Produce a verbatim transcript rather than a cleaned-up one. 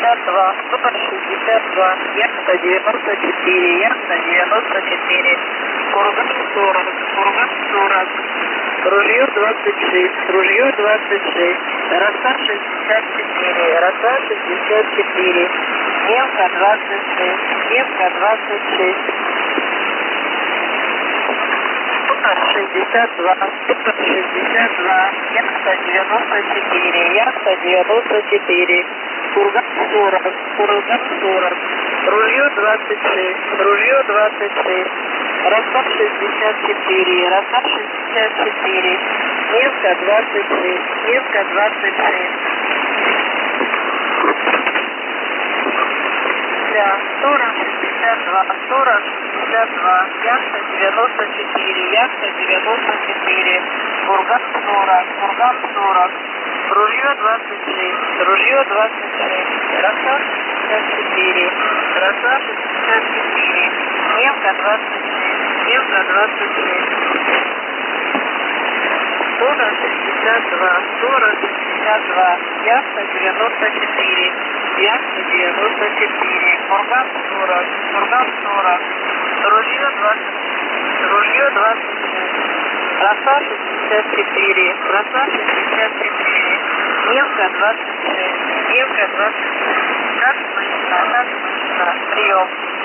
шестьдесят два, сто шестьдесят два, яхта девяносто четыре, яхта девяносто четыре, курган сорок, курган сорок, ружье двадцать шесть, ружье двадцать шесть, роса шестьдесят четыре, роса шестьдесят четыре, немка двадцать шесть, немка двадцать шесть. шестьдесят два, сто шестьдесят два, яхта девяносто четыре, яхта девяносто четыре, курган сорок, курган сорок, ружье двадцать шесть, ружье двадцать шесть, роса шестьдесят четыре, роса шестьдесят четыре, немка двадцать шесть, немка двадцать шесть. сорок шестьдесят два, сорок шестьдесят два, яхта девяносто четыре, яхта девяносто четыре, курган сорок, курган сорок, ружье двадцать шесть, ружье двадцать шесть, роса шестьдесят четыре, роса шестьдесят четыре, немка двадцать шесть, немка двадцать шесть. сорок шестьдесят два, сорок шестьдесят два, яхта девяносто четыре, яхта девяносто четыре, курган сорок, курган сорок, ружье двадцать шесть, ружье двадцать шесть, роса шестьдесят четыре, роса шестьдесят четыре, немка двадцать шесть, немка двадцать шесть. Как слышно, как слышно, прием.